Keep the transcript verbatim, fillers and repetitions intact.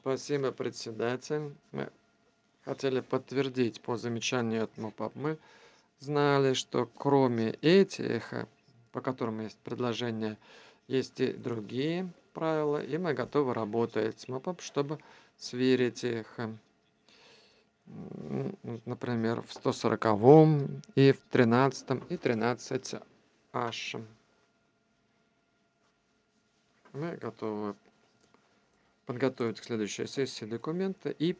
Спасибо, председатель. Мы хотели подтвердить по замечанию от МОПАП. Мы знали, что кроме этих, э, по которым есть предложения, есть и другие правила, и мы готовы работать с МОПАП, чтобы сверить их. э, м, н- Например, в сто сороковом и в тринадцатом и тринадцать аш. Мы готовы подготовить к следующей сессии документы и